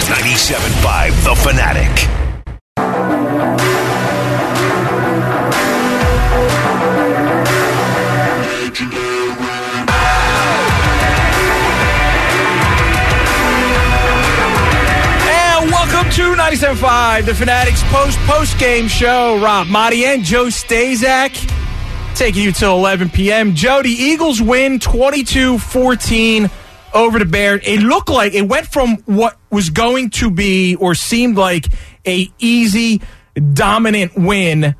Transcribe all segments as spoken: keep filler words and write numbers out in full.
ninety-seven point five The Fanatic. To ninety-seven point five, The Fanatics post post game show. Rob Motti and Joe Stazak taking you till eleven p.m. Joe, the Eagles win twenty-two fourteen over the Bears. It looked like it went from what was going to be or seemed like a easy, dominant win,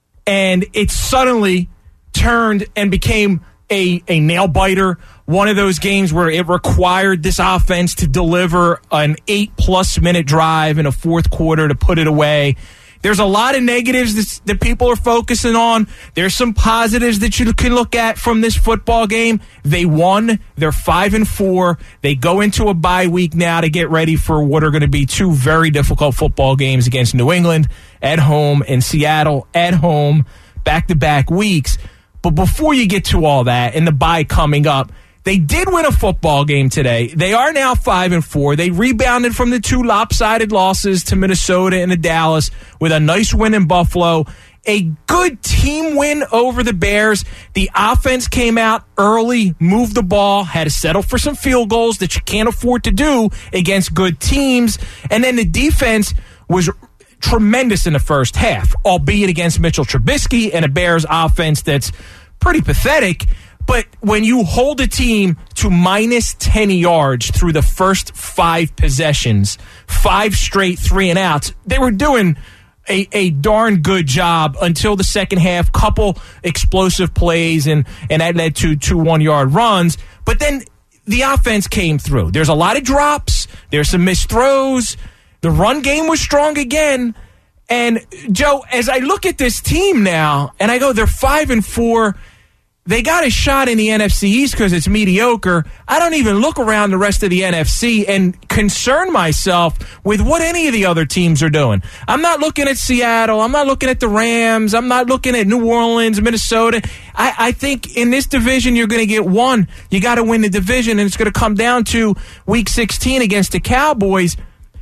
and it suddenly turned and became a, a nail-biter. One of those games where it required this offense to deliver an eight-plus minute drive in a fourth quarter to put it away. There's a lot of negatives that, that people are focusing on. There's some positives that you can look at from this football game. They won. They're five and four. They go into a bye week now to get ready for what are going to be two very difficult football games against New England at home and Seattle at home, back-to-back weeks. But before you get to all that and the bye coming up, they did win a football game today. They are now five and four. They rebounded from the two lopsided losses to Minnesota and to Dallas with a nice win in Buffalo. A good team win over the Bears. The offense came out early, moved the ball, had to settle for some field goals that you can't afford to do against good teams. And then the defense was tremendous in the first half, albeit against Mitchell Trubisky and a Bears offense that's pretty pathetic. But when you hold a team to minus ten yards through the first five possessions, five straight three and outs, they were doing a, a darn good job until the second half. Couple explosive plays, and, and that led to two one-yard runs. But then the offense came through. There's a lot of drops. There's some missed throws. The run game was strong again. And, Joe, as I look at this team now, and I go, they're five and four. They got a shot in the N F C East because it's mediocre. I don't even look around the rest of the N F C and concern myself with what any of the other teams are doing. I'm not looking at Seattle. I'm not looking at the Rams. I'm not looking at New Orleans, Minnesota. I, I think in this division you're going to get one. You got to win the division, and it's going to come down to Week sixteen against the Cowboys.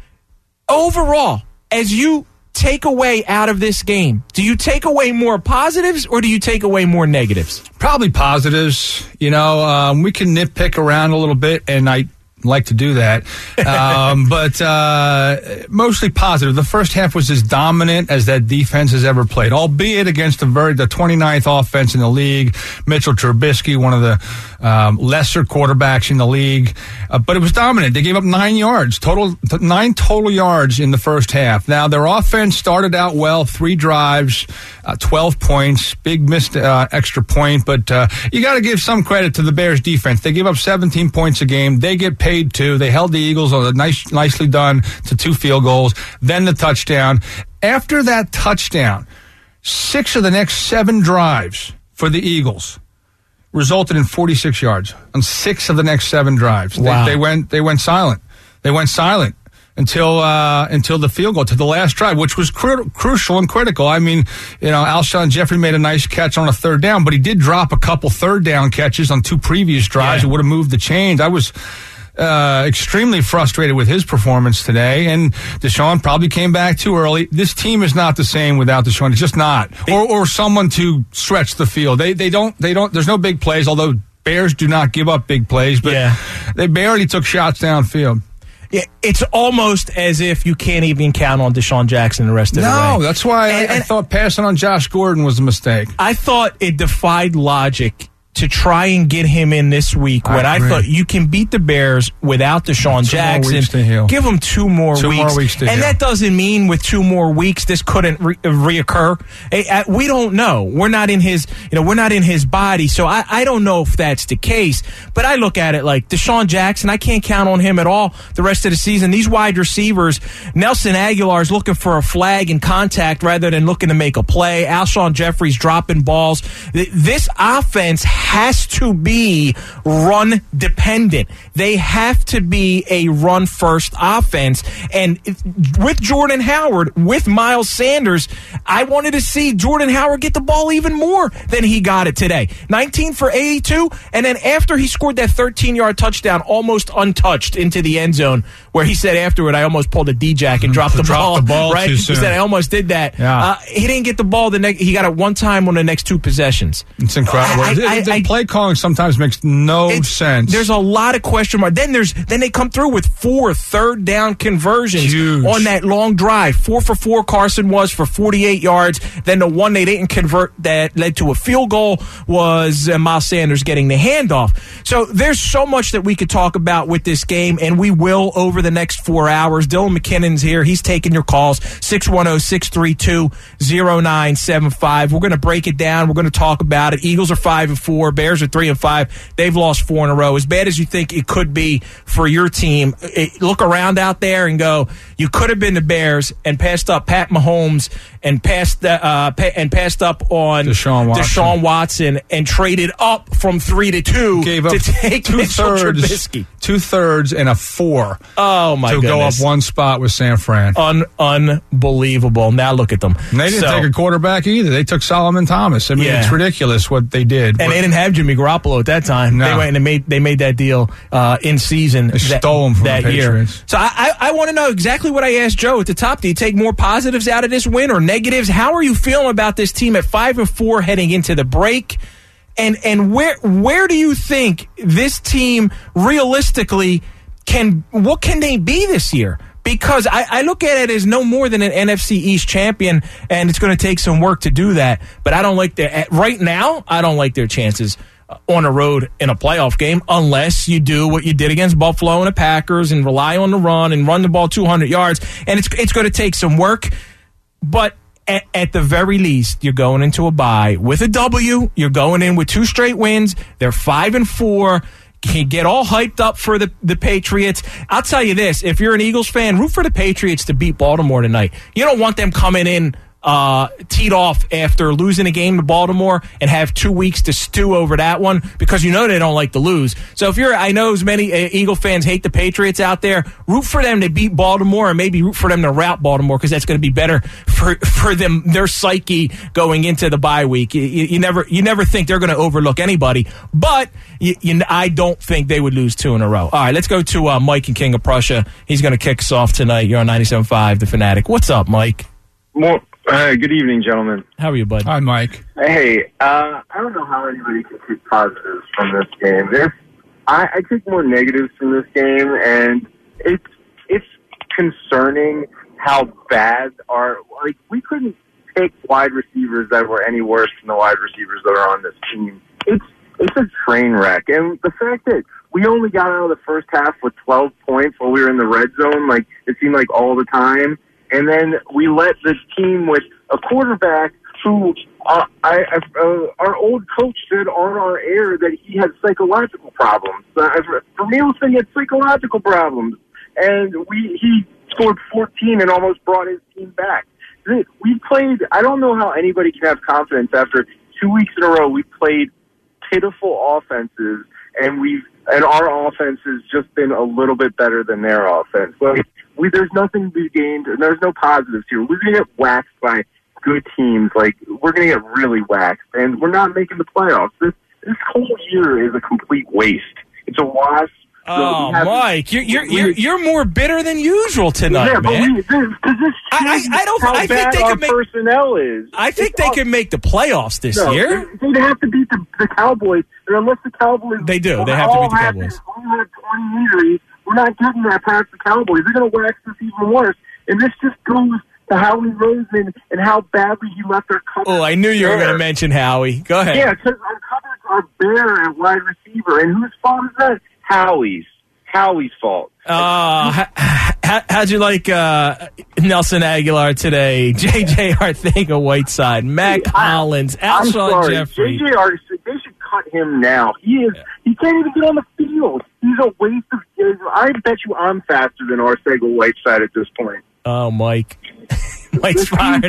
Overall, as you take away out of this game, do you take away more positives or do you take away more negatives? Probably positives. You know, um, we can nitpick around a little bit, and I like to do that. Um, but uh, mostly positive. The first half was as dominant as that defense has ever played, albeit against the very the twenty-ninth offense in the league. Mitchell Trubisky, one of the um, lesser quarterbacks in the league. Uh, but it was dominant. They gave up nine yards, total nine total yards in the first half. Now, their offense started out well, three drives, uh, twelve points, big missed uh, extra point. But uh, you got to give some credit to the Bears defense. They give up seventeen points a game. They get paid two. They held the Eagles on a nice, nicely done to two field goals. Then the touchdown. After that touchdown, six of the next seven drives for the Eagles resulted in forty-six yards on six of the next seven drives. Wow. They, they went. They went silent. They went silent until uh, until the field goal to the last drive, which was cru- crucial and critical. I mean, you know, Alshon Jeffrey made a nice catch on a third down, but he did drop a couple third down catches on two previous drives. Yeah. It would have moved the chains. I was Uh, extremely frustrated with his performance today, and Deshaun probably came back too early. This team is not the same without Deshaun. It's just not, or or someone to stretch the field. They they don't they don't. There's no big plays. Although Bears do not give up big plays, but yeah. they barely took shots downfield. Yeah, it's almost as if you can't even count on Deshaun Jackson the rest of the way. No, that's why and, I, I and thought passing on Josh Gordon was a mistake. I thought it defied logic to try and get him in this week when I, I thought you can beat the Bears without Deshaun two Jackson. More weeks to heal. Give him two more two weeks. More weeks to and heal. that doesn't mean with two more weeks this couldn't re- reoccur. We don't know. We're not in his, you know, we're not in his body, so I, I don't know if that's the case. But I look at it like Deshaun Jackson, I can't count on him at all the rest of the season. These wide receivers, Nelson Aguilar is looking for a flag and contact rather than looking to make a play. Alshon Jeffrey's dropping balls. This offense has to be run dependent. They have to be a run first offense. And with Jordan Howard, with Miles Sanders, I wanted to see Jordan Howard get the ball even more than he got it today. nineteen for eighty-two, and then after he scored that thirteen-yard touchdown, almost untouched into the end zone, where he said afterward, I almost pulled a D-Jack and dropped the Drop ball. the ball right? too soon. He said, I almost did that. Yeah. Uh, he didn't get the ball. The next, he got it one time on the next two possessions. It's incredible. I, I, the I, play calling sometimes makes no sense. There's a lot of question marks. Then there's then they come through with four third down conversions Huge. on that long drive. Four for four Carson was for forty-eight yards. Then the one they didn't convert that led to a field goal was uh, Miles Sanders getting the handoff. So there's so much that we could talk about with this game, and we will over the next four hours. Dylan McKinnon's here. He's taking your calls, six one zero, six three two, zero nine seven five. We're going to break it down. We're going to talk about it. Eagles are five and four. Bears are three and five. They've lost four in a row. As bad as you think it could be for your team, it, look around out there and go, you could have been the Bears and passed up Pat Mahomes and passed uh, pa- and passed up on Deshaun Watson. Deshaun Watson and traded up from three to two Gave up to take two Mitchell thirds, Trubisky. two thirds and a four. Oh my to goodness! go up one spot with San Fran. Un- unbelievable. Now look at them. And they didn't So- take a quarterback either. They took Solomon Thomas. I mean, Yeah. it's ridiculous what they did. And they didn't have Jimmy Garoppolo at that time. No. They went and they made they made that deal uh, in season. They that, stole him from that the year. Patriots. So I, I, I want to know exactly what I asked Joe at the top. Do you take more positives out of this win or negatives? How are you feeling about this team at five and four heading into the break? And and where where do you think this team realistically can? What can they be this year? Because I, I look at it as no more than an N F C East champion, and it's going to take some work to do that. But I don't like their right now. I don't like their chances on the road in a playoff game unless you do what you did against Buffalo and the Packers and rely on the run and run the ball two hundred yards. And it's it's going to take some work, but. At, at the very least, you're going into a bye with a W. You're going in with two straight wins. They're five and four. Can get all hyped up for the, the Patriots. I'll tell you this. If you're an Eagles fan, root for the Patriots to beat Baltimore tonight. You don't want them coming in uh, teed off after losing a game to Baltimore and have two weeks to stew over that one because you know they don't like to lose. So if you're, I know as many uh, Eagle fans hate the Patriots out there, root for them to beat Baltimore and maybe root for them to rout Baltimore because that's going to be better for for them, their psyche going into the bye week. You, you, you never you never think they're going to overlook anybody, but you, you, I don't think they would lose two in a row. All right, let's go to uh, Mike and King of Prussia. He's going to kick us off tonight. You're on ninety-seven point five, The Fanatic. What's up, Mike? More, uh, good evening, gentlemen. How are you, bud? Hi, Mike. Hey, uh, I don't know how anybody can take positives from this game. There's, I, I take more negatives from this game, and it's it's concerning how bad our like we couldn't pick wide receivers that were any worse than the wide receivers that are on this team. It's it's a train wreck, and the fact that we only got out of the first half with twelve points while we were in the red zone, like it seemed like all the time. And then we let this team with a quarterback who uh, I, I, uh, our old coach said on our air that he had psychological problems. Uh, for me, he had psychological problems. And we he scored fourteen and almost brought his team back. We played, I don't know how anybody can have confidence after two weeks in a row. We played pitiful offenses, and we've and our offense has just been a little bit better than their offense. Like, we, there's nothing to be gained, and there's no positives here. We're going to get waxed by good teams. Like, we're going to get really waxed, and we're not making the playoffs. This this whole year is a complete waste. It's a wash. Oh, so Mike, you're you're, you're you're more bitter than usual tonight, yeah, but man. we, this, this I, I, I don't. how I think bad they our could make. personnel is. I think It's they all- could make the playoffs this No, year. they- They'd have to beat the, the Cowboys, and unless the Cowboys They do. They have to beat the all Cowboys. Have, all have twenty injuries. We're not getting that past the Cowboys. They're going to wax this even worse. And this just goes to Howie Roseman and how badly he left our coverage. Oh, I knew you were bare. going to mention Howie. Go ahead. Yeah, because our coverage are bare at wide receiver. And whose fault is that? Howie's. Howie's fault. Uh, how, how, how'd you like uh, Nelson Aguilar today? J J Arthega Whiteside, Mac I- Hollins, I'm Alshon sorry. Jeffrey. J J Arthur, they should cut him now. He is. He can't even get on the field. He's a waste of. I bet you I'm faster than Arthega Whiteside at this point. Oh, Mike. Mike's fired up.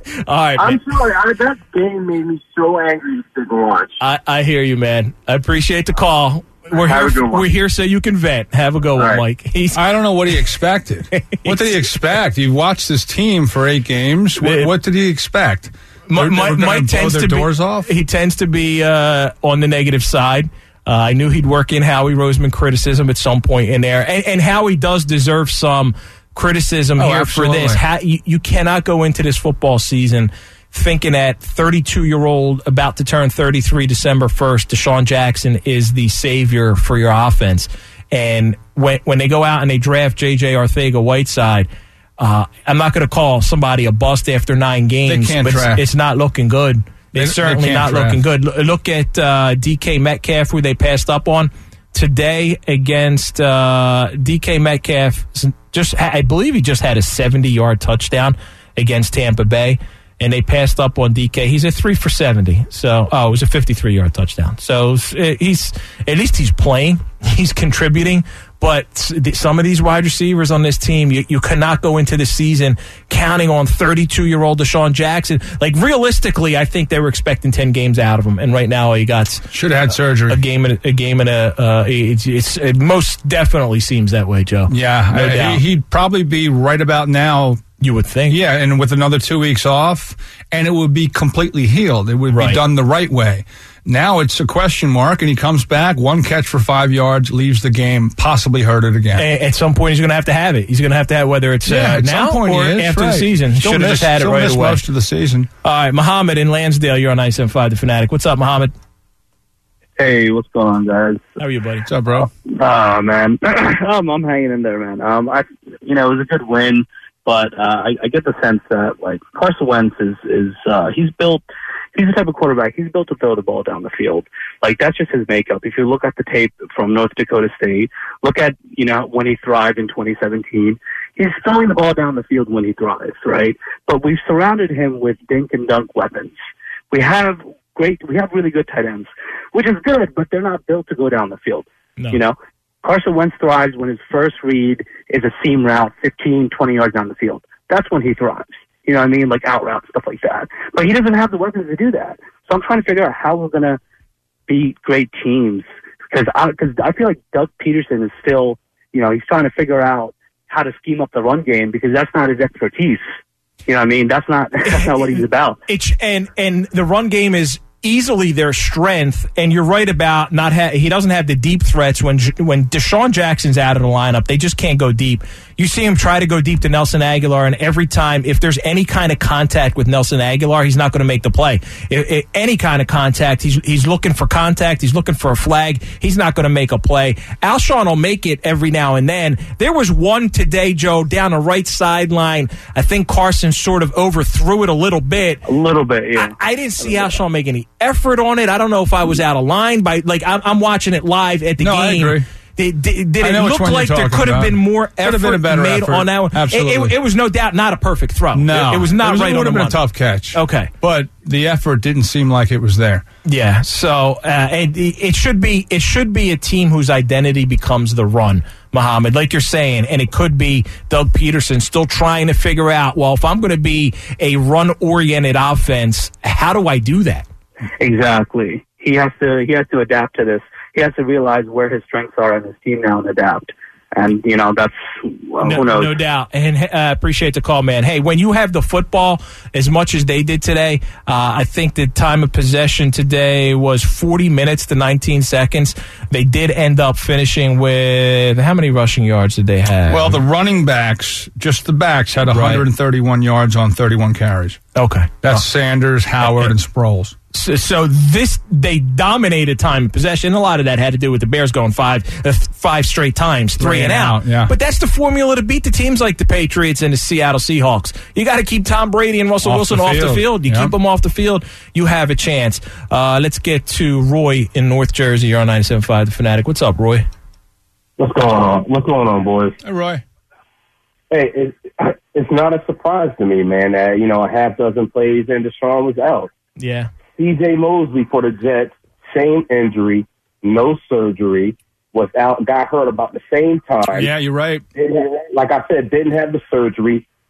right, I'm man. sorry. I, that game made me so angry to sit and watch. I, I hear you, man. I appreciate the call. We're Have a here. good one. We're here so you can vent. Have a good one, right. Mike. He's I don't know what he expected. What did he expect? He watched this team for eight games. What, what did he expect? Mi- They- they Mi- were gonna Mike blow tends their to doors be, off? He tends to be uh, on the negative side. Uh, I knew he'd work in Howie Roseman criticism at some point in there, and, and Howie does deserve some criticism Oh, here absolutely. for this. Ha- you, you cannot go into this football season thinking that thirty-two-year-old, about to turn thirty-three December first, Deshaun Jackson is the savior for your offense. And when when they go out and they draft J J Arcega-Whiteside, uh, I'm not going to call somebody a bust after nine games, They can't but it's, draft. it's not looking good. They- It's they certainly not can't draft. looking good. L- Look at uh, D K Metcalf, who they passed up on today against uh, D K Metcalf. Just, I believe he just had a seventy-yard touchdown against Tampa Bay, and they passed up on D K. He's at three for seventy. So, oh, it was a fifty-three-yard touchdown. So he's at least he's playing, he's contributing. But some of these wide receivers on this team, you, you cannot go into the season counting on thirty-two-year-old Deshaun Jackson. Like, realistically, I think they were expecting ten games out of him, and right now he got Should have had surgery. a game and a, a game and a. Uh, it's, it's, it most definitely seems that way, Joe. Yeah, No uh, doubt. he, he'd probably be right about now. You would think. Yeah, and with another two weeks off, and it would be completely healed. It would Right. be done the right way. Now it's a question mark, and he comes back, one catch for five yards, leaves the game, possibly hurt it again. A- At some point, he's going to have to have it. He's going to have to have whether it's yeah, uh, at now some point or he is, after right. the season. Still Should have miss- just had it still right miss away. most of the season. All right, Muhammad in Lansdale, you're on ninety-seven point five The Fanatic. What's up, Muhammad? Hey, what's going on, guys? How are you, buddy? What's up, bro? Oh man, um, I'm hanging in there, man. Um, I, you know, it was a good win, but uh, I, I get the sense that like Carson Wentz is is uh, he's built. He's the type of quarterback. He's built to throw the ball down the field. Like that's just his makeup. If you look at the tape from North Dakota State, look at you know when he thrived in twenty seventeen. He's throwing the ball down the field when he thrives, right? But we've surrounded him with dink and dunk weapons. We have great. We have really good tight ends, which is good, but they're not built to go down the field. No. You know, Carson Wentz thrives when his first read is a seam route, fifteen, twenty yards down the field. That's when he thrives. You know what I mean? Like out routes, stuff like that. But he doesn't have the weapons to do that. So I'm trying to figure out how we're going to beat great teams. Because I, cause I feel like Doug Peterson is still, you know, he's trying to figure out how to scheme up the run game because that's not his expertise. You know what I mean? That's not, that's not what he's about. It's, and, and the run game is easily their strength, and you're right about not ha- he doesn't have the deep threats when when Deshaun Jackson's out of the lineup. They just can't go deep. You see him try to go deep to Nelson Aguilar, and every time if there's any kind of contact with Nelson Aguilar, he's not going to make the play. If, if any kind of contact, he's he's looking for contact. He's looking for a flag. He's not going to make a play. Alshon will make it every now and then. There was one today, Joe, down the right sideline. I think Carson sort of overthrew it a little bit. A little bit, yeah. I, I didn't see Alshon make any effort on it. I don't know if I was out of line. By like, I'm, I'm watching it live at the No, I game. agree. Did, did, did I it know which look one you're like there talking could have about. been more Could have effort been a better made effort. on that one? Absolutely. It, it, it was no doubt not a perfect throw. No, it, it was not it was, right it on would the have been money. a tough catch. Okay, but the effort didn't seem like it was there. yeah. So uh, it, it should be it should be a team whose identity becomes the run, Muhammad, like you're saying, and it could be Doug Peterson still trying to figure out. Well, if I'm going to be a run-oriented offense, how do I do that? Exactly. He has to he has to adapt to this. He has to realize where his strengths are in his team now and adapt. And, you know, that's, well, No, who knows? no doubt. And uh, appreciate the call, man. Hey, when you have the football as much as they did today, uh, I think the time of possession today was forty minutes to nineteen seconds. They did end up finishing with, how many rushing yards did they have? Well, the running backs, just the backs, had Right. one hundred thirty-one yards on thirty-one carries. okay. That's Sanders, Howard, and Sproles. So, so this, they dominated time of possession. A lot of that had to do with the Bears going five, uh, five straight times, three, Three and and out. out, yeah. But that's the formula to beat the teams like the Patriots and the Seattle Seahawks. You got to keep Tom Brady and Russell Off Wilson the off the field. field. You Yep. keep them off the field, you have a chance. Uh, let's get to Roy in North Jersey. You're on ninety-seven point five The Fanatic. What's up, Roy? What's going on? What's going on, boys? Hey, Roy. Hey, it's, it's not a surprise to me, man, that, you know, a half dozen plays and Deshaun was out. Yeah. C J Mosley for the Jets, same injury, no surgery, was out, got hurt about the same time. Yeah, you're right. Didn't have, like I said, didn't have the surgery,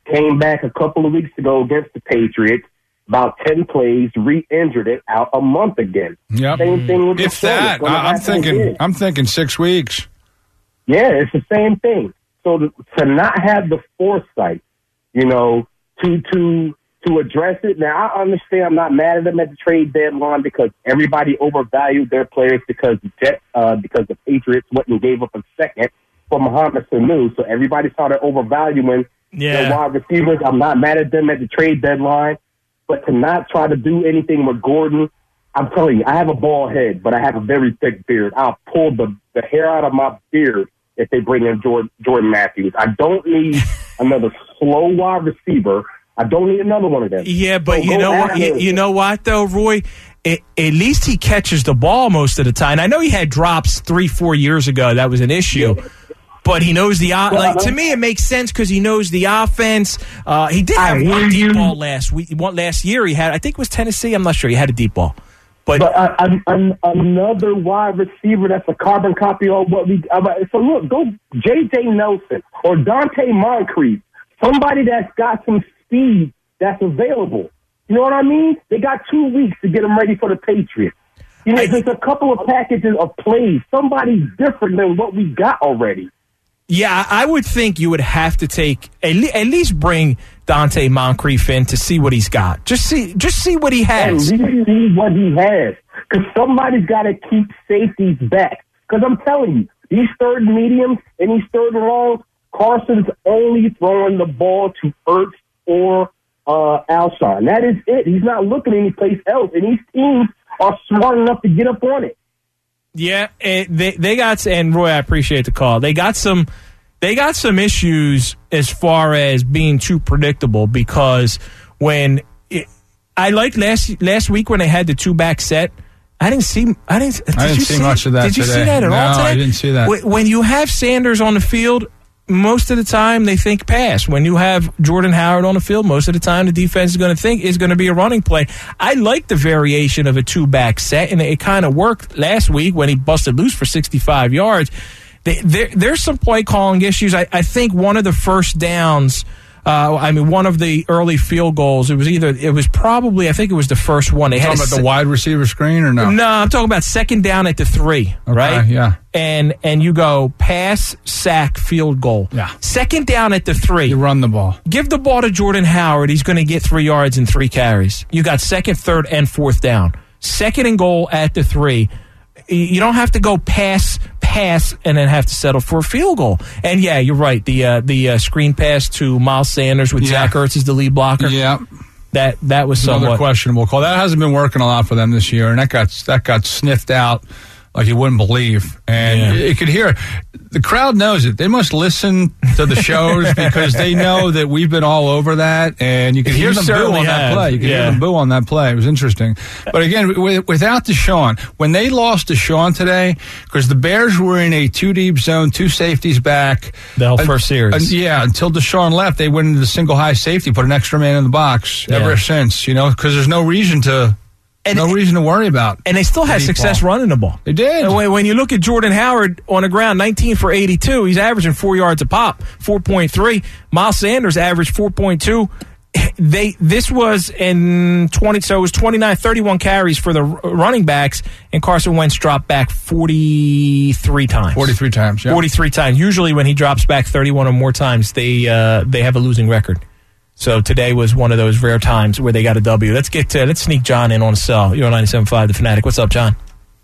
came back a couple of weeks ago against the Patriots, about ten plays, re-injured it, out a month again. Yep. Same thing with If the that, I, I'm thinking, again. I'm thinking six weeks. Yeah, it's the same thing. So to, to not have the foresight, you know, to to to address it. Now I understand. I'm not mad at them at the trade deadline because everybody overvalued their players because the Jets, uh, because the Patriots went and gave up a second for Mohamed Sanu. So everybody started overvaluing yeah. their wide receivers. I'm not mad at them at the trade deadline, but to not try to do anything with Gordon, I'm telling you, I have a bald head, but I have a very thick beard. I'll pull the, the hair out of my beard if they bring in Jordan, Jordan Matthews. I don't need another slow wide receiver. I don't need another one of them. Yeah, but so you know what? You, you know what, though, Roy? It, at least he catches the ball most of the time. I know he had drops three, four years ago. That was an issue. Yeah. But he knows the – like to me, it makes sense because he knows the offense. Uh, he did have one deep ball last week. One, last year he had – I think it was Tennessee. I'm not sure. He had a deep ball. But, but uh, I'm, I'm another wide receiver that's a carbon copy of what we uh, – so, look, go J J Nelson or Dante Moncrief, somebody that's got some speed that's available. You know what I mean? They got two weeks to get them ready for the Patriots. You know, I, there's a couple of packages of plays. Somebody's different than what we got already. Yeah, I would think you would have to take at, le- at least bring Dante Moncrief in to see what he's got. Just see, just see what he has. At least see what he has, because somebody's got to keep safeties back. Because I'm telling you, these third mediums and these third and longs, Carson's only throwing the ball to Ertz or uh, Alshon. That is it. He's not looking anyplace else, and these teams are smart enough to get up on it. Yeah, they they got, and Roy, I appreciate the call. They got some, they got some issues as far as being too predictable because when it, I liked last last week when they had the two back set. I didn't see. I didn't. Did I didn't you see much of that. Did you today. see that at no, all today? I didn't see that. When you have Sanders on the field, most of the time they think pass. When you have Jordan Howard on the field, most of the time the defense is going to think is going to be a running play. I like the variation of a two-back set, and it kind of worked last week when he busted loose for sixty-five yards. They, there, there's some play calling issues. I, I think one of the first downs, uh, I mean, one of the early field goals, it was either, it was probably, I think it was the first one. They had talking about se- the wide receiver screen or no? No, I'm talking about second down at the three, okay, right? Yeah. And and you go pass, sack, field goal. Yeah. Second down at the three. You run the ball. Give the ball to Jordan Howard. He's going to get three yards and three carries. You got second, third, and fourth down. Second and goal at the three. You don't have to go pass, pass, and then have to settle for a field goal. And yeah, you're right. The uh, the uh, screen pass to Miles Sanders with yeah. Zach Ertz as the lead blocker. Yeah. That that was another somewhat questionable call. That hasn't been working a lot for them this year, and that got that got sniffed out like you wouldn't believe. And yeah. you could hear the crowd knows it. They must listen to the shows because they know that we've been all over that, and you can hear you them boo on have. that play. You can yeah. hear them boo on that play. It was interesting. But again, w- without Deshaun, when they lost Deshaun today, because the Bears were in a two-deep zone, two safeties back. The whole first series. Uh, yeah, until Deshaun left, they went into the single high safety, put an extra man in the box yeah. ever since, you know, because there's no reason to... And, no reason to worry about. And they still had success ball. running the ball. They did. And when, when you look at Jordan Howard on the ground, nineteen for eighty-two, he's averaging four yards a pop, four point three. Miles Sanders averaged four point two. They This was in twenty, so it was twenty-nine, thirty-one carries for the running backs, and Carson Wentz dropped back forty-three times. forty-three times, yeah. forty-three times. Usually when he drops back thirty-one or more times, they uh, they have a losing record. So today was one of those rare times where they got a W. Let's get to, let's sneak John in on the cell. You're on ninety-seven point five The Fanatic. What's up, John?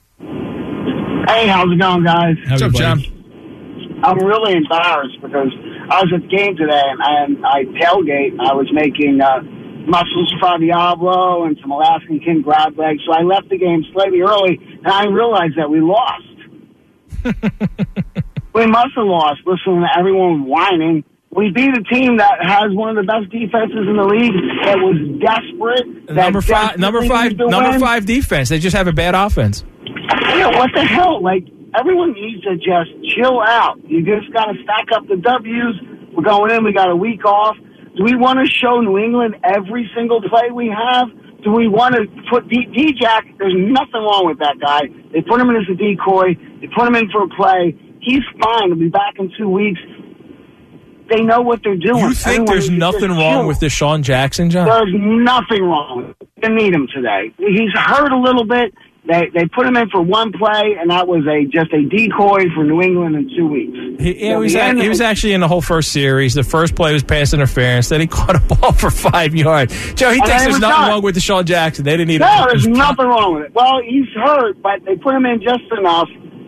Hey, how's it going, guys? What's up, John? I'm really embarrassed because I was at the game today and, and I tailgate. I was making uh, mussels fra diablo and some Alaskan king crab legs. So I left the game slightly early, and I realized that we lost. We must have lost. Listening to everyone whining. We beat a team that has one of the best defenses in the league. That was desperate. That number five, number five, number win. five defense. They just have a bad offense. Yeah, what the hell? Like, everyone needs to just chill out. You just got to stack up the W's. We're going in. We got a week off. Do we want to show New England every single play we have? Do we want to put D- D-Jack? There's nothing wrong with that guy. They put him in as a decoy. They put him in for a play. He's fine. He'll be back in two weeks. they know what they're doing. You think Everyone there's needs to nothing just wrong chill. with Deshaun Jackson, John? There's nothing wrong. They need him today. He's hurt a little bit. They they put him in for one play, and that was a just a decoy for New England in two weeks. He, he, So was, the at, end- he was actually in the whole first series. The first play was pass interference. Then he caught a ball for five yards. Joe, he And thinks then it there's was nothing done. wrong with Deshaun Jackson. They didn't need No, him. there's nothing wrong with it. Well, he's hurt, but they put him in just enough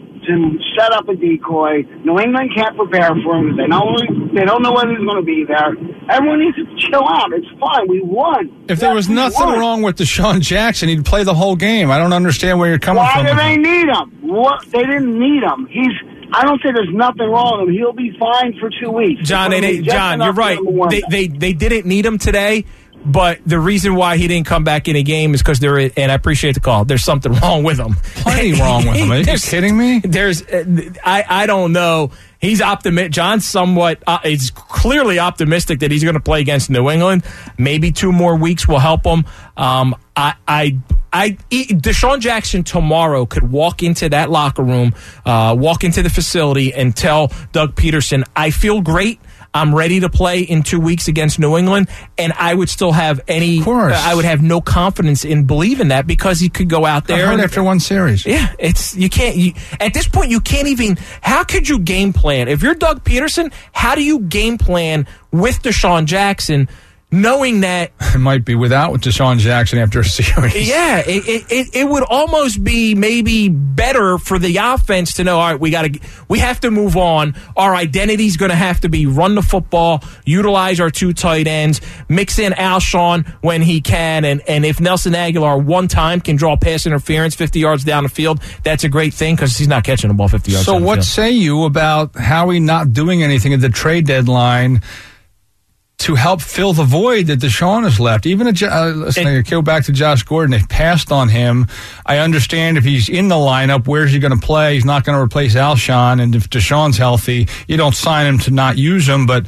to set up a decoy. New England can't prepare for him. They don't. They don't know whether he's going to be there. Everyone needs to chill out. It's fine. We won. If there was Yes, we nothing won. wrong with Deshaun Jackson, he'd play the whole game. I don't understand where you're coming Why from. do they need him? What? They didn't need him. He's. I don't say there's nothing wrong with him. He'll be fine for two weeks. John, Put they, him they, in just John, enough you're for right. him to warm They, up. they they didn't need him today, but the reason why he didn't come back in a game is because there. And I appreciate the call. There's something wrong with him. Plenty wrong with him. Are you There's- kidding me? There's, uh, I I don't know. He's optimistic. John's somewhat. Uh, is clearly optimistic that he's going to play against New England. Maybe two more weeks will help him. Um, I I. I, Deshaun Jackson tomorrow could walk into that locker room, uh, walk into the facility, and tell Doug Peterson, I feel great. I'm ready to play in two weeks against New England, and I would still have any. Of course. Uh, I would have no confidence in believing that because he could go out I there heard and, after one series. yeah, it's you can't. You, at this point, you can't even. How could you game plan if you're Doug Peterson? How do you game plan with Deshaun Jackson, knowing that? It might be without with Deshaun Jackson after a series. Yeah, it, it, it, it would almost be maybe better for the offense to know, all right, we got to we have to move on. Our identity's going to have to be run the football, utilize our two tight ends, mix in Alshon when he can, and, and if Nelson Aguilar one time can draw pass interference fifty yards down the field, that's a great thing because he's not catching the ball fifty yards So down the what field. say you about Howie not doing anything at the trade deadline to help fill the void that Deshaun has left? Even a, uh, listen, I go back to Josh Gordon. They passed on him. I understand if he's in the lineup, where's he going to play? He's not going to replace Alshon. And if Deshaun's healthy, you don't sign him to not use him. But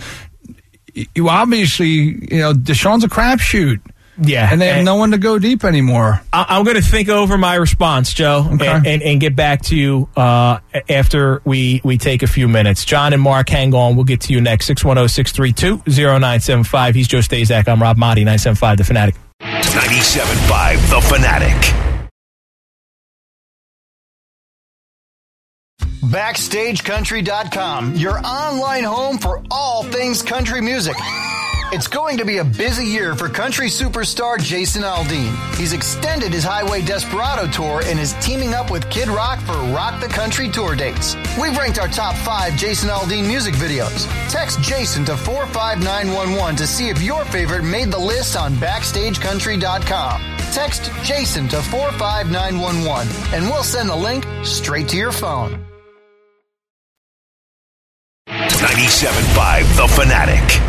you obviously, you know, Deshaun's a crapshoot. Yeah, And they have and- no one to go deep anymore. I- I'm going to think over my response, Joe, Okay. and, and, and get back to you uh, after we, we take a few minutes. John and Mark, hang on. We'll get to you next. six one zero, six three two, zero nine seven five. He's Joe Stazak. I'm Rob Motti, nine seven five The Fanatic. ninety-seven point five The Fanatic. Backstage Country dot com, your online home for all things country music. It's going to be a busy year for country superstar Jason Aldean. He's extended his Highway Desperado tour and is teaming up with Kid Rock for Rock the Country tour dates. We've ranked our top five Jason Aldean music videos. Text Jason to four five nine one one to see if your favorite made the list on Backstage Country dot com. Text Jason to four five nine one one and we'll send the link straight to your phone. ninety-seven point five The Fanatic.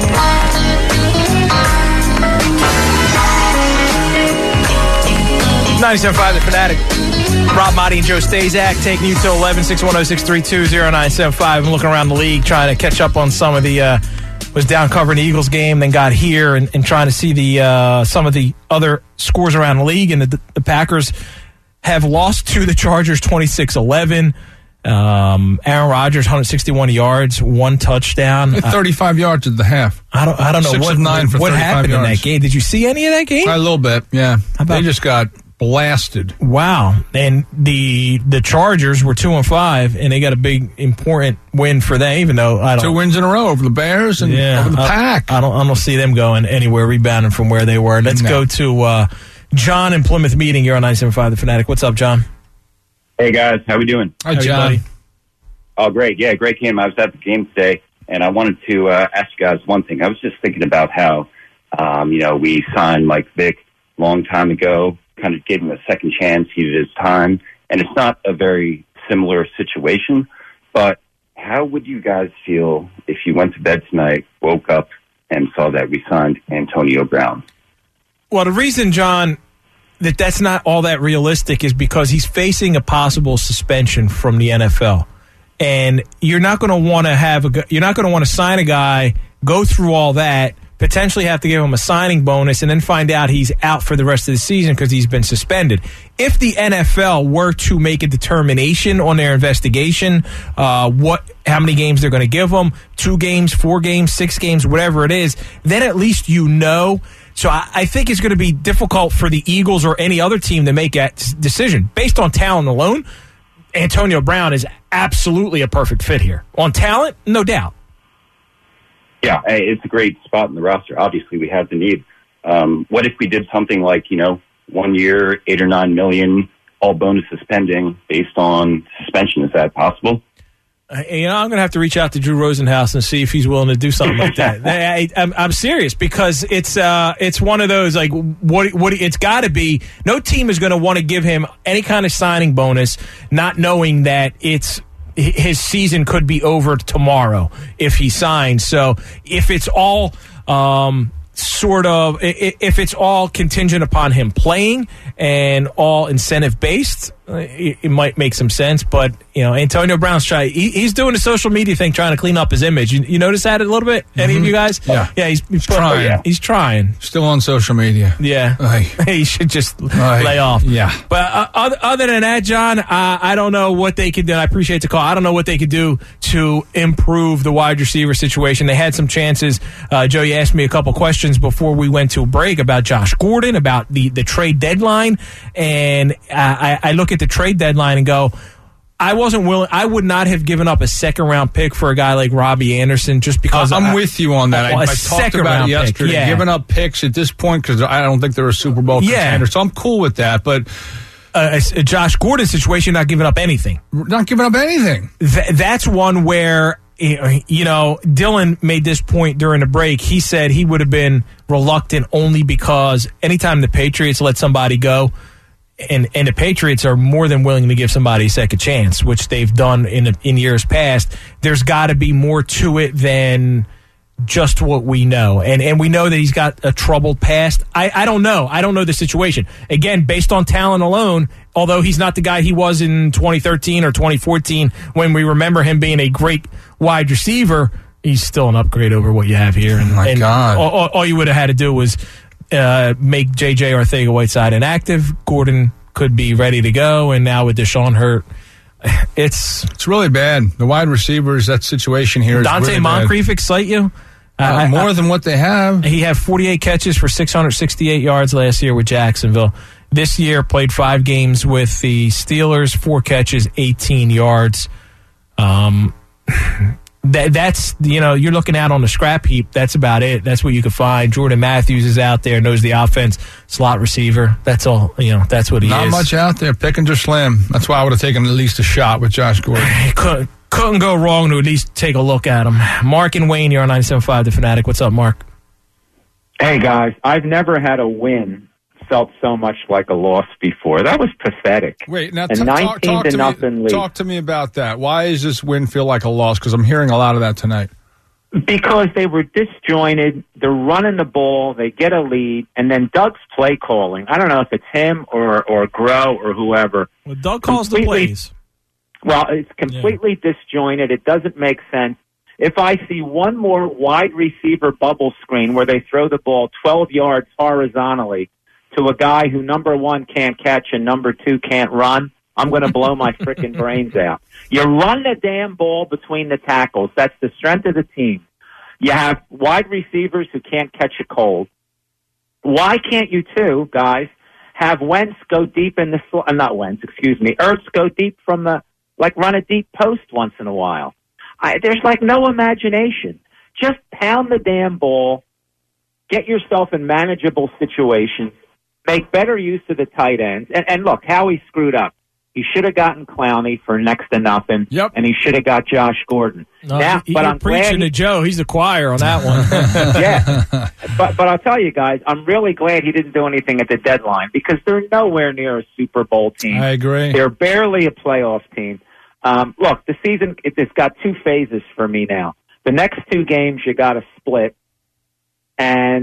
ninety-seven point five The Fanatic. Rob Motti and Joe Stazak taking you till eleven, six one zero, six three two, zero nine seven five. I'm looking around the league trying to catch up on some of the, uh, was down covering the Eagles game, then got here and, and trying to see the uh, some of the other scores around the league. And the, the Packers have lost to the Chargers twenty-six eleven. Um, Aaron Rodgers, one hundred sixty-one yards, one touchdown. Uh, thirty-five yards at the half. I don't, I don't know Six what, of nine for what thirty-five happened in yards. that game. Did you see any of that game? A little bit, yeah. about- They just got blasted. Wow. And the the Chargers were two and five, and they got a big important win for them. Even though I don't, Two wins in a row over the Bears and yeah, over the I, Pack. I don't, I don't see them going anywhere, rebounding from where they were. Let's No. go to uh, John in Plymouth Meeting. You're on ninety-seven point five The Fanatic. What's up, John? Hey guys, how we doing? Hi, How you, John. buddy? Oh, great. Yeah, great game. I was at the game today, and I wanted to uh, ask you guys one thing. I was just thinking about how, um, you know, we signed Mike Vick a long time ago, kind of gave him a second chance, heeded his time, and it's not a very similar situation, but how would you guys feel if you went to bed tonight, woke up, and saw that we signed Antonio Brown? Well, the reason, John, that that's not all that realistic is because he's facing a possible suspension from the N F L. And you're not going to want to have a, you're not going to want to sign a guy, go through all that, potentially have to give him a signing bonus, and then find out he's out for the rest of the season because he's been suspended. If the N F L were to make a determination on their investigation, uh, what, how many games they're going to give him, two games, four games, six games, whatever it is, then at least you know. So I, I think it's going to be difficult for the Eagles or any other team to make that decision. Based on talent alone, Antonio Brown is absolutely a perfect fit here. On talent, no doubt. Yeah, it's a great spot in the roster. Obviously, we have the need. Um, what if we did something like, you know, one year, eight or nine million, all bonuses pending based on suspension? Is that possible? Uh, you know, I'm going to have to reach out to Drew Rosenhaus and see if he's willing to do something like that. I, I'm, I'm serious because it's uh, it's one of those like what what it's got to be. No team is going to want to give him any kind of signing bonus, not knowing that it's his season could be over tomorrow if he signs. So if it's all um, sort of if it's all contingent upon him playing and all incentive based, it, it might make some sense. But you know, Antonio Brown's trying. He, he's doing a social media thing, trying to clean up his image. You, you notice that a little bit? Any Mm-hmm. of you guys? Yeah, yeah. He's, he's trying. Yeah. He's trying. Still on social media. Yeah, Aye. He should just Aye. lay off. Yeah. But uh, other, other than that, John, uh, I don't know what they could do. I appreciate the call. I don't know what they could do to improve the wide receiver situation. They had some chances. Uh, Joe, you asked me a couple questions before we went to a break about Josh Gordon, about the, the trade deadline. And I, I look at the trade deadline and go, I wasn't willing. I would not have given up a second round pick for a guy like Robbie Anderson just because I'm I, with you on that. I, a I talked second about round it yesterday. pick, yeah. Giving up picks at this point because I don't think they're a Super Bowl Yeah. contender. So I'm cool with that. But uh, a, a Josh Gordon situation, not giving up anything. Not giving up anything. Th- that's one where, you know, Dylan made this point during the break. He said he would have been reluctant only because anytime the Patriots let somebody go, and and the Patriots are more than willing to give somebody a second chance, which they've done in in years past, there's got to be more to it than just what we know. And and we know that he's got a troubled past. I, I don't know. I don't know the situation. Again, based on talent alone, although he's not the guy he was in twenty thirteen or twenty fourteen when we remember him being a great wide receiver, he's still an upgrade over what you have here. And, oh my and God. All, all you would have had to do was uh, make J J Arcega-Whiteside inactive. Gordon could be ready to go, and now with Deshaun hurt, it's it's really bad. The wide receivers, that situation here is Dante really Moncrief bad. Excite you? Uh, I, more I, than what they have. He had forty-eight catches for six hundred sixty-eight yards last year with Jacksonville. This year, played five games with the Steelers, four catches, eighteen yards. Um, that, that's, you know, you're looking out on the scrap heap. That's about it. That's what you can find. Jordan Matthews is out there, knows the offense, slot receiver. That's all, you know, that's what he Not is. Not much out there. Pickens or slim. That's why I would have taken at least a shot with Josh Gordon. Couldn't, couldn't go wrong to at least take a look at him. Mark and Wayne, you're on ninety-seven point five The Fanatic. What's up, Mark? Hey, guys. I've never had a win felt so much like a loss before. That was pathetic. Wait, now and t- nineteen talk, talk to, to nothing me, lead. Talk to me about that. Why does this win feel like a loss? Because I'm hearing a lot of that tonight. Because they were disjointed. They're running the ball. They get a lead. And then Doug's play calling. I don't know if it's him or, or Grow or whoever. Well, Doug calls the plays. Well, it's completely yeah. disjointed. It doesn't make sense. If I see one more wide receiver bubble screen where they throw the ball twelve yards horizontally to a guy who, number one, can't catch and number two, can't run, I'm going to blow my freaking brains out. You run the damn ball between the tackles. That's the strength of the team. You have wide receivers who can't catch a cold. Why can't you two, guys, have Wentz go deep in the – uh, not Wentz, excuse me, Ertz go deep from the – like run a deep post once in a while? I, there's like no imagination. Just pound the damn ball, get yourself in manageable situations, make better use of the tight ends. And, and look, Howie screwed up. He should have gotten Clowney for next to nothing, yep. and he should have got Josh Gordon. No, now, he, but you're I'm preaching glad he, to Joe. He's the choir on that one. yeah, but but I'll tell you guys, I'm really glad he didn't do anything at the deadline because they're nowhere near a Super Bowl team. I agree. They're barely a playoff team. Um, look, the season it, it's got two phases for me now. The next two games you got to split, and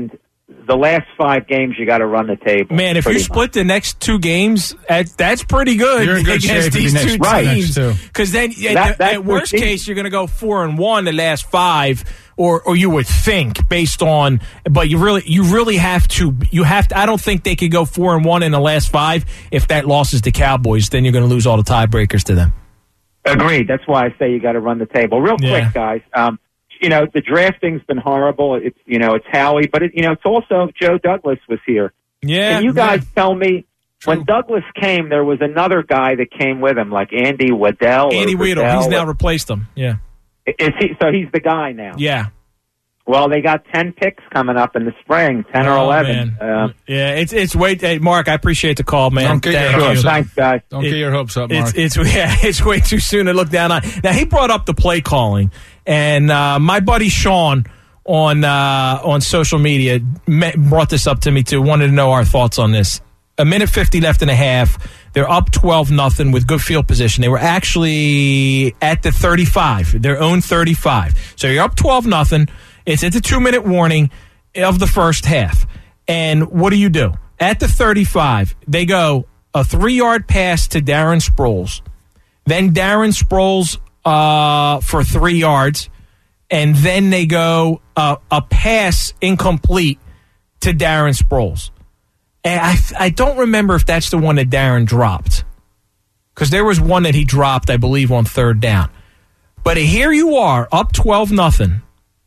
the last five games, you got to run the table. Man, if you split the next two games, that's pretty good. You're in good against shape these next, two right. teams. Because then, that, at, at worst case, you're going to go four and one the last five, or or you would think based on. But you really, you really have to. You have to. I don't think they could go four and one in the last five. If that losses to Cowboys, then you're going to lose all the tiebreakers to them. Agreed. That's why I say you got to run the table. Real quick, Yeah. guys. Um, you know, the drafting's been horrible. It's, you know, it's Howie, but it, you know, it's also Joe Douglas was here. Yeah. Can you guys yeah. tell me True. when Douglas came, there was another guy that came with him, like Andy Waddell. Andy or Weedle. Waddell. He's now replaced them. Yeah. Is he? So he's the guy now. Yeah. Well, they got ten picks coming up in the spring, ten or Oh, eleven. man. Uh, Yeah, it's it's way. Hey, Mark, I appreciate the call, man. Don't get your Thank hopes you. up. Thanks, guys. Don't It- get your hopes up, Mark. It's, it's yeah, it's way too soon to look down on. Now he brought up the play calling, and uh, my buddy Sean on uh, on social media met, brought this up to me too. Wanted to know our thoughts on this. A minute fifty left in a half. They're up twelve nothing with good field position. They were actually at the thirty-five, their own thirty-five. So you're up twelve nothing. It's it's a two minute warning of the first half. And what do you do? At the thirty-five, they go a three-yard pass to Darren Sproles. Then Darren Sproles uh, for three yards. And then they go uh, a pass incomplete to Darren Sproles. And I, I don't remember if that's the one that Darren dropped. Because there was one that he dropped, I believe, on third down. But here you are, up twelve nothing.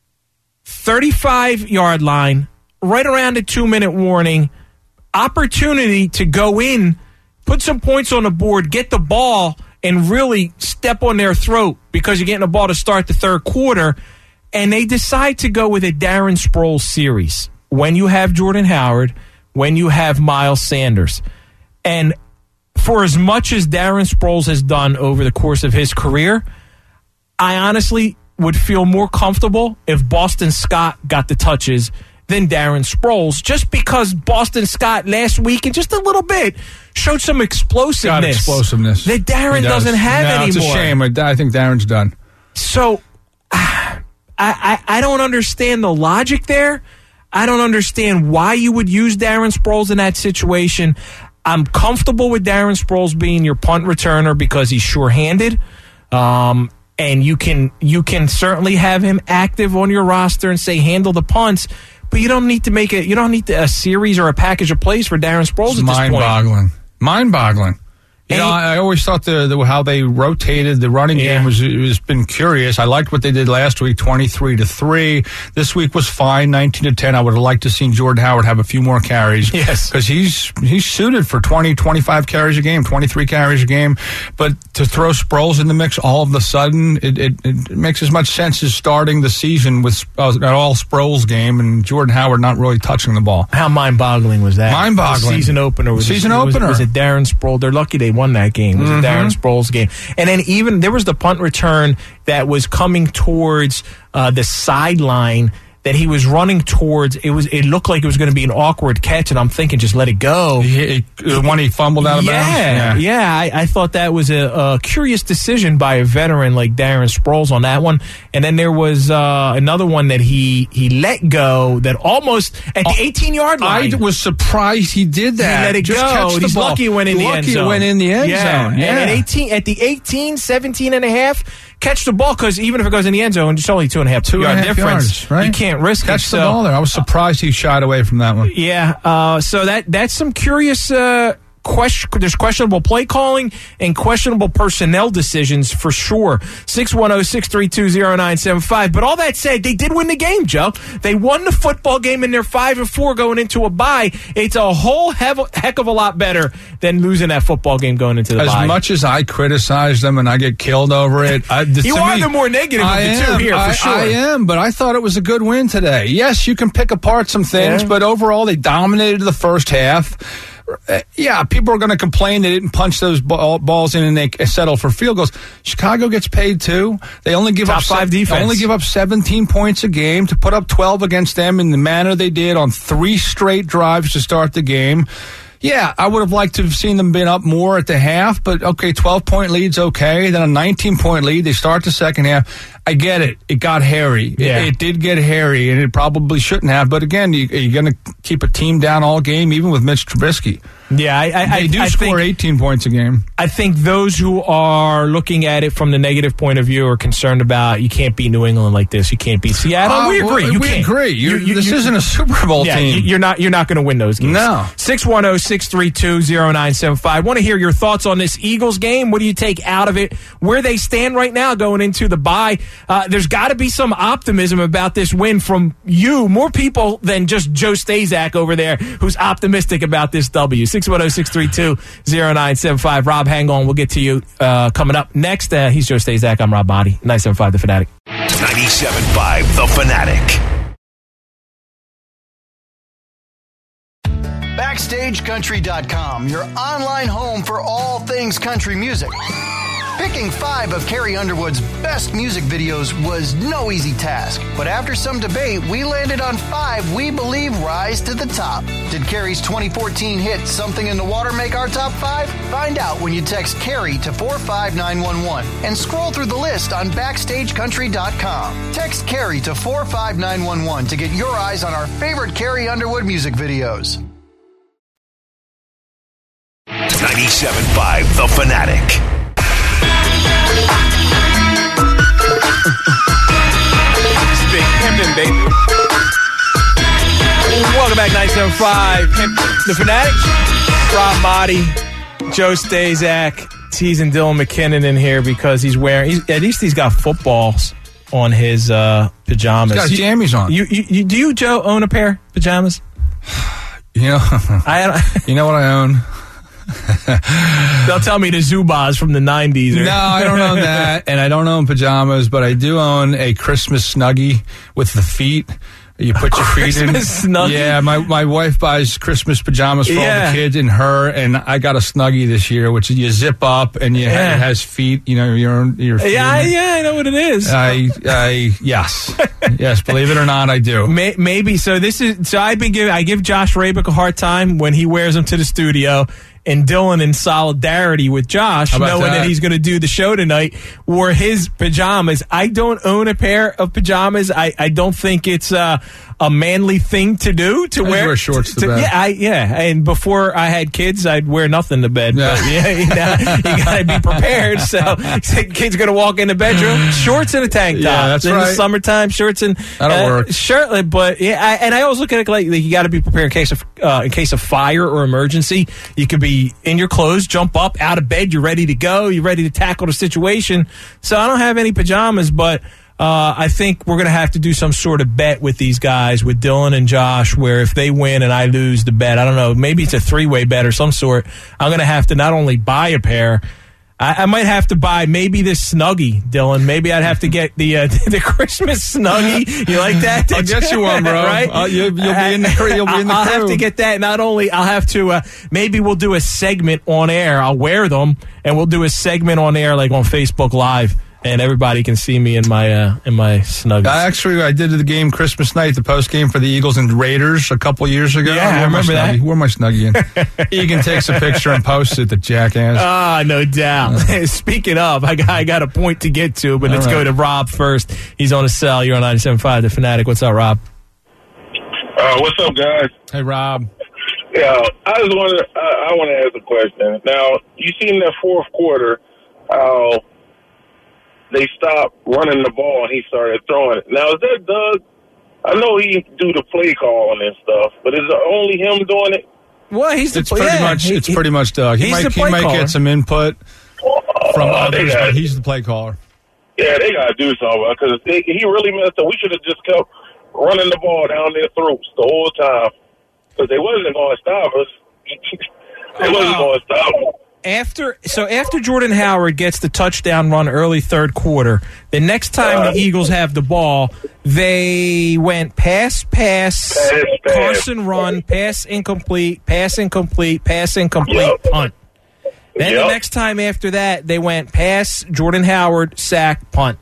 thirty-five-yard line, right around the two-minute warning, opportunity to go in, put some points on the board, get the ball, and really step on their throat because you're getting the ball to start the third quarter, and they decide to go with a Darren Sproles series when you have Jordan Howard, when you have Miles Sanders. And for as much as Darren Sproles has done over the course of his career, I honestly would feel more comfortable if Boston Scott got the touches than Darren Sproles, just because Boston Scott last week and just a little bit showed some explosiveness. Got explosiveness. That Darren He does. doesn't have no, anymore. It's a shame. I think Darren's done. So I, I I don't understand the logic there. I don't understand why you would use Darren Sproles in that situation. I'm comfortable with Darren Sproles being your punt returner because he's sure-handed. Um, and you can you can certainly have him active on your roster and say handle the punts, but you don't need to make it. You don't need to, a series or a package of plays for Darren Sproles It's at this point. mind-boggling. Mind-boggling. You And know, he- I, I always thought the, the how they rotated the running Yeah. game was it was been curious. I liked what they did last week, twenty-three to three. This week was fine, nineteen to ten. I would have liked to seen Jordan Howard have a few more carries. Yes. because he's he's suited for twenty, twenty-five carries a game, twenty-three carries a game. But to throw Sproles in the mix all of a sudden, it, it, it makes as much sense as starting the season with uh, an all Sproles game and Jordan Howard not really touching the ball. How mind-boggling was that? Mind-boggling. The season opener was Season was, opener. was a Darren Sproles. They're lucky they won that game. It was a Darren Sproles game. And then even there was the punt return that was coming towards uh, the sideline that he was running towards. It was. It looked like it was going to be an awkward catch, and I'm thinking, just let it go. He, the one he fumbled out of yeah, bounds. Yeah, yeah. I, I thought that was a, a curious decision by a veteran like Darren Sproles on that one. And then there was uh, another one that he he let go that almost at the eighteen-yard line. I was surprised he did that. He let it Just go. catch the He's ball. lucky it went in the lucky end it zone. went in the end yeah. zone. Yeah. And at eighteen, at the eighteen, seventeen and a half, catch the ball because even if it goes in the end zone, it's only two and a half Two yard and a half difference. yards, right? You can't risk Catch it. the so, ball there. I was surprised he shied away from that one. Yeah. Uh, so that that's some curious. Uh, Question, there's questionable play calling and questionable personnel decisions for sure. six one zero, six three two, zero nine seven five. But all that said, they did win the game, Joe. They won the football game and they're five and four going into a bye. It's a whole hev- heck of a lot better than losing that football game going into the As bye. much as I criticize them and I get killed over it, I, th- You to are me, the more negative of I the two am, here, for I, sure. I am, but I thought it was a good win today. Yes, you can pick apart some things, Yeah. but overall they dominated the first half. Uh, yeah, people are going to complain they didn't punch those ball, balls in and they settle for field goals. Chicago gets paid too. They only give Top up five se- defense. only give up seventeen points a game. To put up twelve against them in the manner they did on three straight drives to start the game. Yeah, I would have liked to have seen them been up more at the half, but okay, twelve-point lead's okay. Then a nineteen-point lead. They start the second half. I get it. It got hairy. Yeah. It, it did get hairy, and it probably shouldn't have. But again, you, you're going to keep a team down all game, even with Mitch Trubisky. Yeah, I, I, they do I score think, eighteen points a game. I think those who are looking at it from the negative point of view are concerned about you can't beat New England like this. You can't beat Seattle. Uh, we agree. well, You we can't. agree. You, You- you- this you- isn't a Super Bowl Yeah, team. you're not you're not going to win those games. No. six one zero, six three two, zero nine seven five. Want to hear your thoughts on this Eagles game. What do you take out of it? Where they stand right now going into the bye. Uh, there's got to be some optimism about this win from you. More people than just Joe Stazak over there who's optimistic about this W. six one zero, six three two, zero nine seven five. Rob, hang on. We'll get to you uh, coming up next. Uh, he's Joe Stazak. I'm Rob Body. nine seven five The Fanatic. ninety-seven point five The Fanatic. Backstage Country dot com, your online home for all things country music. Picking five of Carrie Underwood's best music videos was no easy task, but after some debate, we landed on five we believe rise to the top. Did Carrie's twenty fourteen hit Something in the Water make our top five? Find out when you text Carrie to four five nine one one and scroll through the list on Backstage Country dot com. Text Carrie to four five nine one one to get your eyes on our favorite Carrie Underwood music videos. ninety-seven point five The Fanatic. It's big pimpin', baby. Welcome back, nine seven five The Fanatic. Rob Motti, Joe Stazak, teasing Dylan McKinnon in here because he's wearing, he's, at least he's got footballs on his uh, pajamas. He's got jammies on. You, you, you, do you, Joe, own a pair of pajamas? You know, I, you know what I own? Don't tell me the Zubaz from the nineties. Or... No, I don't own that, and I don't own pajamas, but I do own a Christmas Snuggie with the feet. You put your feet in. Christmas Snuggie? Yeah, my, my wife buys Christmas pajamas for Yeah. all the kids and her, and I got a Snuggie this year, which you zip up and you Yeah. it has feet. You know, your your feet. Yeah, I, in it. yeah, I know what it is. I I yes yes, believe it or not, I do. May, maybe so. This is so. I've been giving. I give Josh Rabick a hard time when he wears them to the studio, and Dylan, in solidarity with Josh, How about knowing that? that? he's going to do the show tonight, wore his pajamas. I don't own a pair of pajamas. I, I don't think it's uh, a manly thing to do to I wear. wear shorts to bed. Yeah, I, yeah. And before I had kids, I'd wear nothing to bed. Yeah. But yeah, you, know, you got to be prepared. So kid's going to walk in the bedroom, shorts and a tank top. Yeah, that's in right. the summertime, shorts and That'll uh, work. shirtless. But yeah, I, and I always look at it like, like you got to be prepared in case of uh, in case of fire or emergency. You could be in your clothes, jump up out of bed, you're ready to go, you're ready to tackle the situation. So I don't have any pajamas, but uh, I think we're going to have to do some sort of bet with these guys, with Dylan and Josh, where if they win and I lose the bet, I don't know, maybe it's a three-way bet or some sort, I'm going to have to not only buy a pair, I, I might have to buy maybe this Snuggie, Dylan. Maybe I'd have to get the uh, the Christmas Snuggie. You like that? I'll get you one, bro. Right? Uh, you'll, you'll be in the crew. You'll be in the I'll crew. have to get that. Not only I'll have to. Uh, maybe we'll do a segment on air. I'll wear them, and we'll do a segment on air, like on Facebook Live, and everybody can see me in my uh, in my Snuggies. I actually, I did the game Christmas night, the post game for the Eagles and Raiders a couple years ago. Yeah, I wore my remember that. Snuggie- Wore my Snuggie in. Egan takes a picture and posts it, the jackass. Ah, no doubt. Speaking of, I got, I got a point to get to, but All let's right. go to Rob first. He's on a cell. You're on ninety-seven point five The Fanatic. What's up, Rob? Uh, what's up, guys? Hey, Rob. Yeah, I just want to. I, I want to ask a question. Now, you seen that fourth quarter how they stopped running the ball and he started throwing it. Now, is that Doug? I know he do the play calling and stuff, but is it only him doing it? Well, he's the It's pretty yeah, much. he- It's pretty much Doug. He he's might. the He play might caller. get some input from Oh, they others, got- but he's the play caller. Yeah, they got to do something because he really messed up. We should have just kept running the ball down their throats the whole time because they wasn't going to stop us. they wasn't going to stop us. After so after Jordan Howard gets the touchdown run early third quarter, the next time the Eagles have the ball, they went pass, pass, Pass, pass. Carson run, pass incomplete, pass incomplete, pass incomplete, Yep. punt. Then Yep. the next time after that, they went pass, Jordan Howard, sack, punt.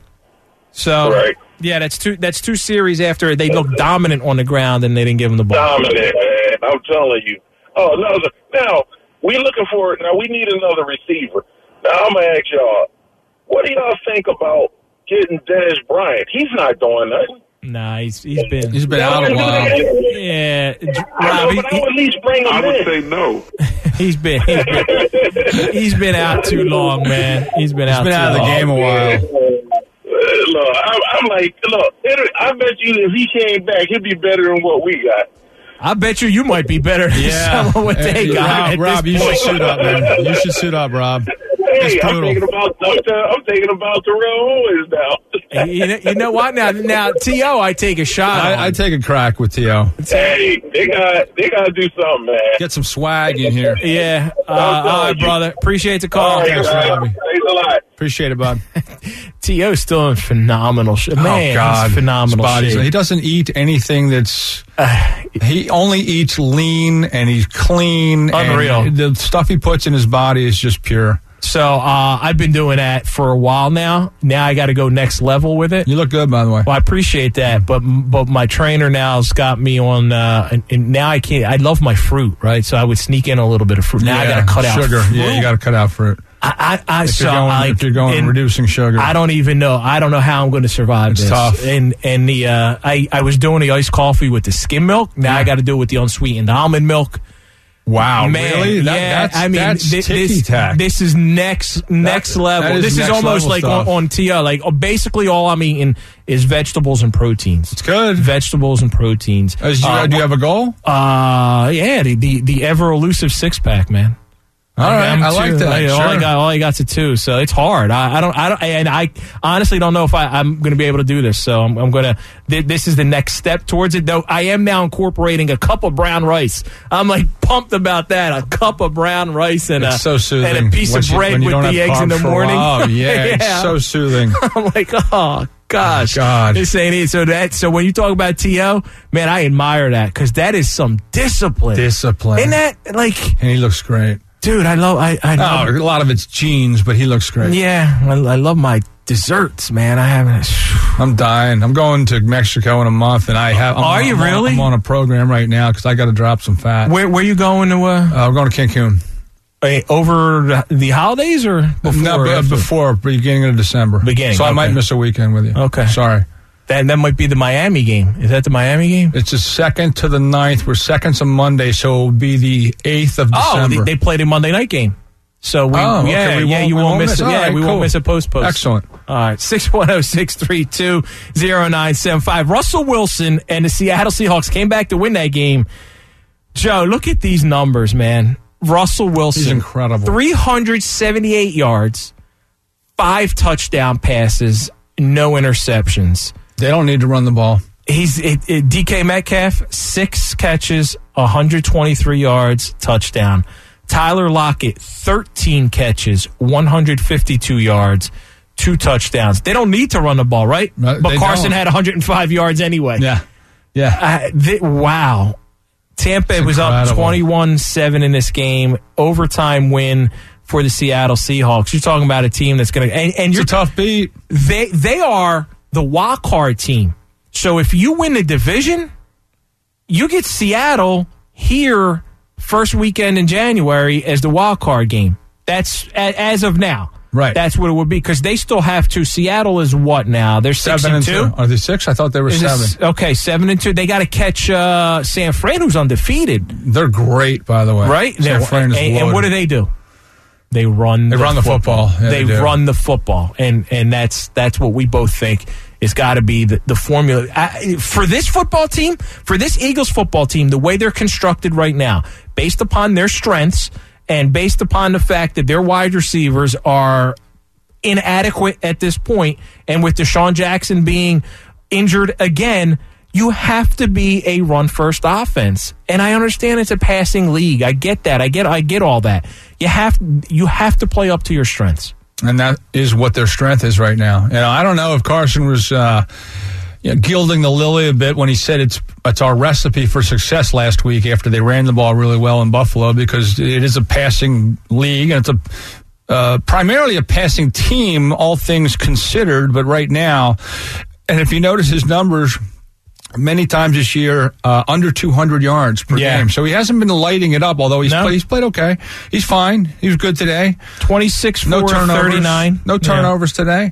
So Right. yeah, that's two that's two series after they looked dominant on the ground and they didn't give them the ball. Dominant, man. I'm telling you. Oh, another. Now, we looking for it. Now, we need another receiver. Now, I'm going to ask y'all, what do y'all think about getting Dennis Bryant. He's not doing nothing. Nah, he's he's been he's been out a while. Yeah, I Rob, know, but he, I would at least bring him I would in. say no. he's been he's been, he's been out too long, man. He's been He's out. been too out of the long. game a while. Look, I'm, I'm like, look, it, I bet you if he came back, he'd be better than what we got. I bet you you might be better than Yeah, some of what they Hey, got. Rob, at Rob this you should point. suit up, man. You should suit up, Rob. Hey, It's I'm brutal. thinking about I'm thinking about Terrell Owens now. you, know, you know what? Now, now, T O, I take a shot. on. I, I take a crack with T O. Hey, they got they got to do something, man. Get some swag in here. Yeah. Uh, all right, brother. Appreciate the call. All right, Thanks, guys. Robbie. Thanks a lot. Appreciate it, bud. T O's still in phenomenal shape. Man, oh God, he's phenomenal His body's- shape. He doesn't eat anything that's. He only eats lean and he's clean. Unreal. And the stuff he puts in his body is just pure. So uh, I've been doing that for a while now. Now I got to go next level with it. You look good, by the way. Well, I appreciate that, but but my trainer now's got me on, uh, and, and now I can't. I love my fruit, right? So I would sneak in a little bit of fruit. Now I Yeah, got to cut out sugar. fruit. Yeah, you got to cut out fruit. I, I, I If so you're going, like, if you're going and reducing sugar, I don't even know. I don't know how I'm going to survive It's this. tough. And and the uh, I I was doing the iced coffee with the skim milk. Now I got to do it with the unsweetened almond milk. Wow, Man, really? That, yeah, that's, I mean, that's thi- ticky this, tack. this is next next That- level. that is This is next almost level like on, stuff. on T O. Like uh, basically, all I'm eating is vegetables and proteins. It's good. Vegetables and proteins. As you, Uh, do you have a goal? Uh, yeah, the the, the ever elusive six pack, man. All right, I'm I like two. that. I- all I Sure. got, all I got's a two, so it's hard. I, I don't, I don't, and I honestly don't know if I, I'm going to be able to do this. So I'm, I'm going to. Th- this is the next step towards it. Though I am now incorporating a cup of brown rice. I'm like pumped about that. A cup of brown rice and It's a so soothing. and a piece Once of you- bread when you with don't the have eggs in carbs the for a morning. while. Oh, yeah, it's so soothing. I'm like, oh gosh, God. this ain't it. So that, so when you talk about T O, man, I admire that because that is some discipline. Discipline. Isn't that like, And he looks great. dude? I love. I, I love. Oh, a lot of it's genes, but he looks great. Yeah, I, I love my desserts, man. I haven't. I'm dying. I'm going to Mexico in a month, and I have. I'm, Are you I'm on- really? I'm on a program right now because I got to drop some fat. Where where you going to? Uh, Uh, we're going to Cancun. eh, over the, the holidays or before? No, or b- after? before beginning of December. Beginning, So I okay. might miss a weekend with you. Okay. Sorry. That that might be the Miami game. Is that the Miami game? It's the second to the ninth. We're second to Monday, so it'll be the eighth of Oh, December. they, they played a Monday night game. So we, Oh, okay. yeah, We yeah, won't- you we won't won't miss miss it. it. Yeah, All right, we cool. won't miss a post post. Excellent. All right, six one zero six three two zero nine seven five. Russell Wilson and the Seattle Seahawks came back to win that game. Joe, look at these numbers, man. Russell Wilson, He's incredible. three hundred seventy-eight yards, five touchdown passes, no interceptions. They don't need to run the ball. He's it, it, D K Metcalf, six catches, one hundred twenty-three yards, touchdown. Tyler Lockett, thirteen catches, one hundred fifty-two yards, two touchdowns. They don't need to run the ball, right? No, but they Carson don't. had one hundred five yards anyway. Yeah. Yeah. Uh, th- wow. Tampa It's was up incredible. twenty-one seven in this game. Overtime win for the Seattle Seahawks. You're talking about a team that's going to... And, and It's you're a tough beat. they they are the wild card team. So if you win the division, you get Seattle here first weekend in January as the wild card game. That's a- as of now. Right. That's what it would be because they still have to. Seattle is what now? They're six Seven and and two. two. Are they six? I thought they were Is seven. this- okay, seven and two. They got to catch uh, San Fran, who's undefeated, They're great, by the way. right? San They- Fran is and, and loaded. what do they do? They run. They the run the football. Yeah, they they do. run the football, and and that's that's what we both think is got to be the, the formula I, for this football team, for this Eagles football team. The way they're constructed right now, based upon their strengths and based upon the fact that their wide receivers are inadequate at this point, and with Deshaun Jackson being injured again, you have to be a run-first offense. And I understand it's a passing league. I get that. I get I get all that. You have you have to play up to your strengths. And that is what their strength is right now. You know, I don't know if Carson was uh, you know, gilding the lily a bit when he said it's it's our recipe for success last week after they ran the ball really well in Buffalo, because it is a passing league and it's a uh, primarily a passing team, all things considered. But right now, and if you notice his numbers, many times this year, uh, under two hundred yards per Yeah. game. So he hasn't been lighting it up, although he's, No. played, he's played okay. He's fine. He was good today. twenty-six, No four, turnovers. thirty-nine. No Yeah. turnovers today.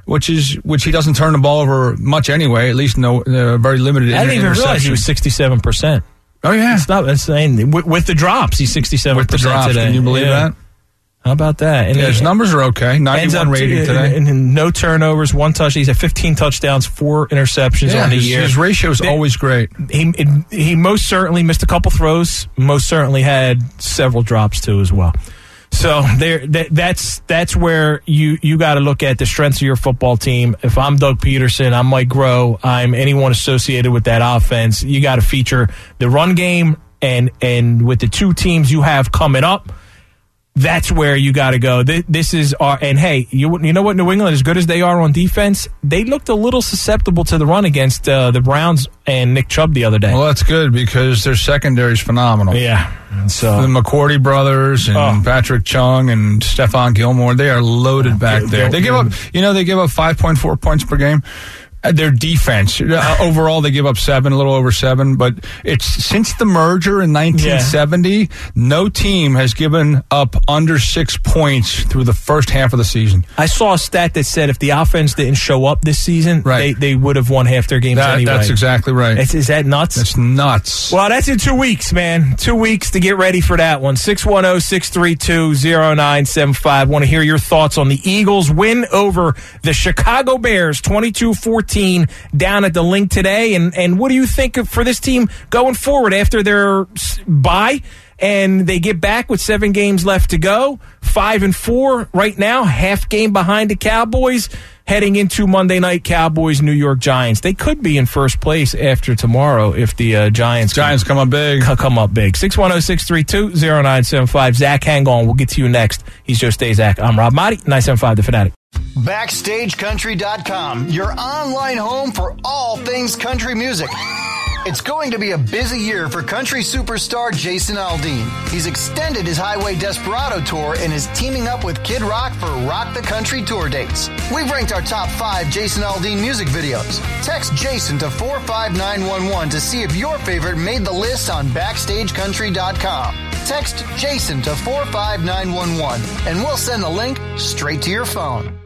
which is which he doesn't turn the ball over much anyway. At least no, uh, very limited. I didn't even realize he was sixty-seven percent. Oh yeah, it's not insane. With, with the drops, he's sixty-seven percent today. Can you believe yeah. that? How about that? And yeah, his numbers are okay. ninety-one rating to, today. And, and no turnovers, one touchdown. He's at fifteen touchdowns, four interceptions yeah, on the his, year. His ratio is always great. He he most certainly missed a couple throws. Most certainly had several drops too as well. So there, that, that's that's where you you got to look at the strengths of your football team. If I'm Doug Peterson, I'm Mike Groh, I'm anyone associated with that offense. You got to feature the run game, and and with the two teams you have coming up, that's where you got to go. This is our, and hey, you you know what, New England, as good as they are on defense, they looked a little susceptible to the run against uh, the Browns and Nick Chubb the other day. Well, that's good because their secondary is phenomenal. Yeah. So the McCourty brothers and oh. Patrick Chung and Stephon Gilmore, they are loaded oh, back there. They give up, you know, they give up five point four points per game. Their defense, uh, overall, they give up seven, a little over seven. But it's since the merger in nineteen seventy, yeah. no team has given up under six points through the first half of the season. I saw a stat that said if the offense didn't show up this season, right. they, they would have won half their games that, anyway. That's exactly right. Is, is that nuts? That's nuts. Well, that's in two weeks, man. Two weeks to get ready for that one. six one zero, six three two, zero nine seven five. Want to hear your thoughts on the Eagles' win over the Chicago Bears, twenty-two fourteen. Down at the Link today, and and what do you think of, for this team going forward after their bye and they get back with seven games left to go, five and four right now, half game behind the Cowboys, heading into Monday night Cowboys New York Giants. They could be in first place after tomorrow if the uh, Giants Giants come, come up big. Come up big. six one zero, six three two, zero nine seven five. Zach, hang on. We'll get to you next. He's Joe Stazak. I'm Rob Motti, nine seven five The Fanatic. Backstage Country dot com, your online home for all things country music. It's going to be a busy year for country superstar Jason Aldean. He's extended his Highway Desperado tour and is teaming up with Kid Rock for Rock the Country tour dates. We've ranked our top five Jason Aldean music videos. Text Jason to four five nine one one to see if your favorite made the list on Backstage Country dot com. Text Jason to four five nine one one and we'll send the link straight to your phone.